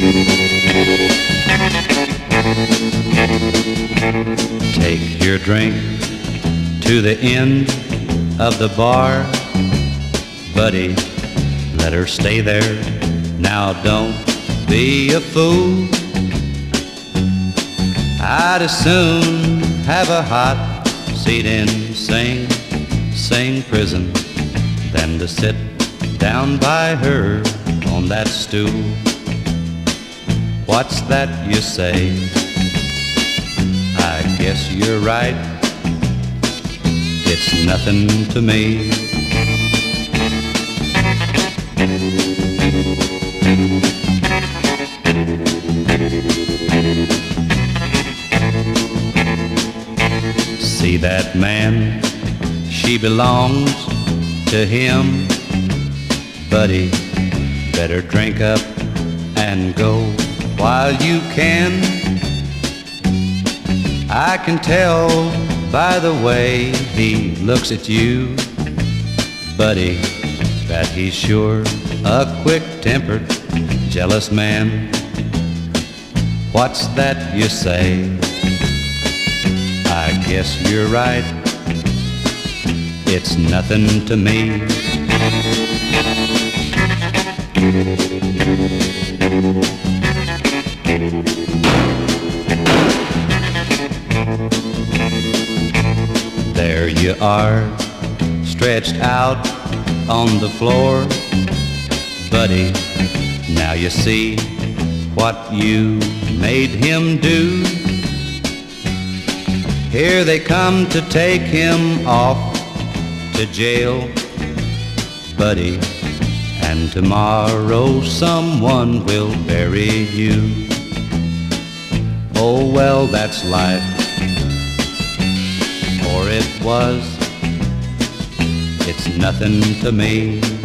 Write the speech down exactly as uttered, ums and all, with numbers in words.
Take your drink to the end of the bar, buddy, let her stay there. Now don't be a fool. I'd as soon have a hot seat in Sing Sing prison than to sit down by her on that stool. What's that you say? I guess you're right. It's nothing to me. See that man? She belongs to him. Buddy, better drink up and go while you can. I can tell by the way he looks at you, buddy, that he's sure a quick-tempered, jealous man. What's that you say? I guess you're right. It's nothing to me. There you are, stretched out on the floor, buddy, now you see what you made him do. Here they come to take him off to jail, buddy, and tomorrow someone will bury you. Oh well, that's life, or it was. It's nothing to me.